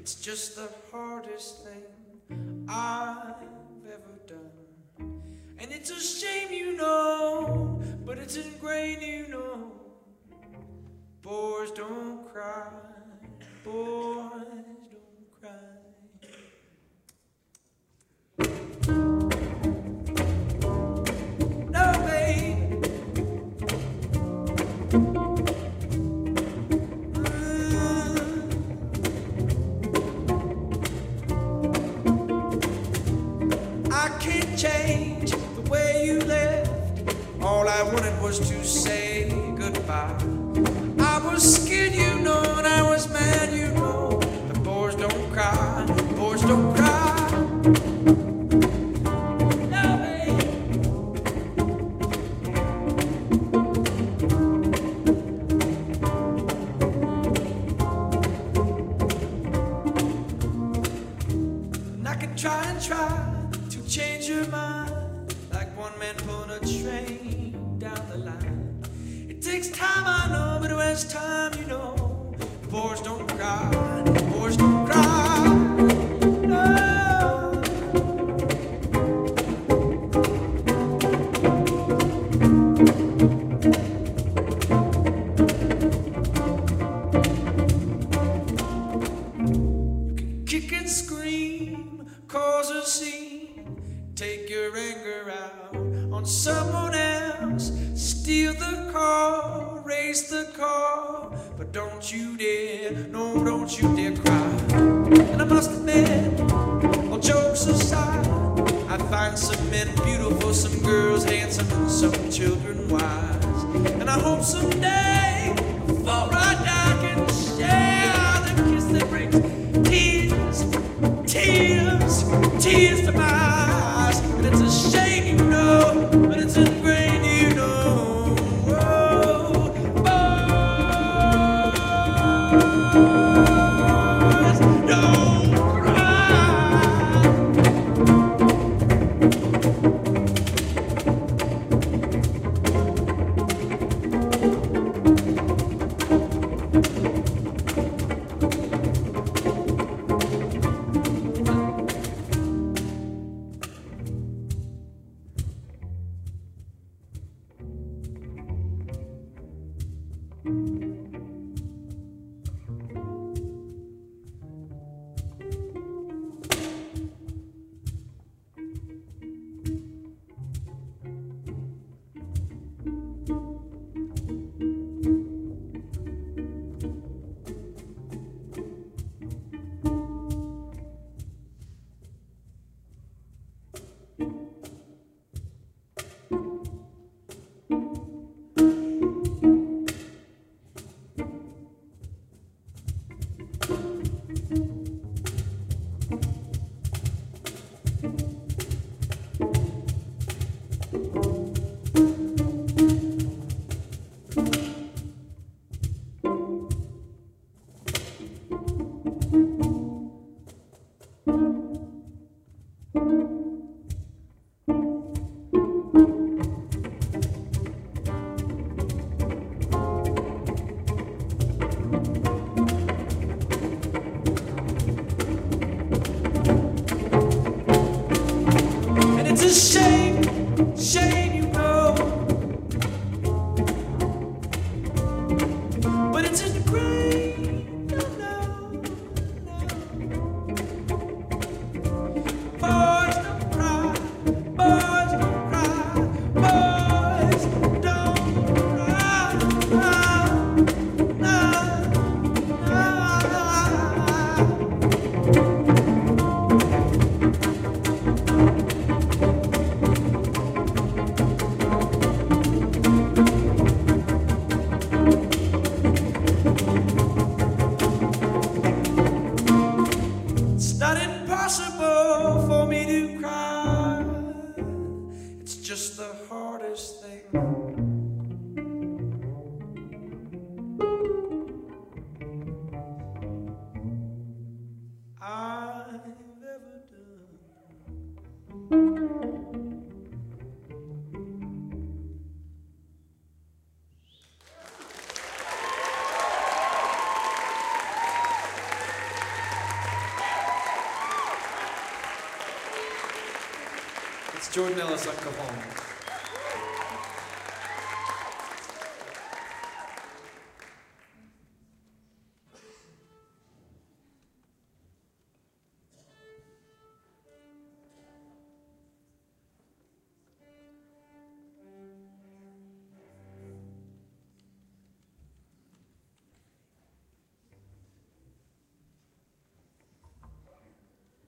It's just the hardest thing I've ever done. And it's a shame, you know, but it's ingrained, you know. Boys don't cry, boys don't cry. Change the way you left. All I wanted was to say goodbye. I was scared, you know, and I was mad, you know. But boys don't cry, boys don't cry. No, babe. And I could try and try to change your mind, like one man pulling a train down the line. It takes time, I know, but who has time, you know. Boys don't cry, boys don't cry. No. You can kick and scream, cause a scene, take your anger out on someone else. Steal the car, race the car, but don't you dare, no, don't you dare cry. And I must admit, all jokes aside, I find some men beautiful, some girls handsome, and some children wise. And I hope someday, before I die, I can share the kiss that brings tears, tears, tears to my eyes. And it's a shame, you know, but it's ingrained, you know. Whoa, boys don't cry. It's a shame, shame, you know, but it's in the brain, you know, Boys don't cry, boys don't cry, boys don't cry, no, It's not impossible for me to cry. It's just the hardest thing I've ever done. Jordan Ellis on Come Home.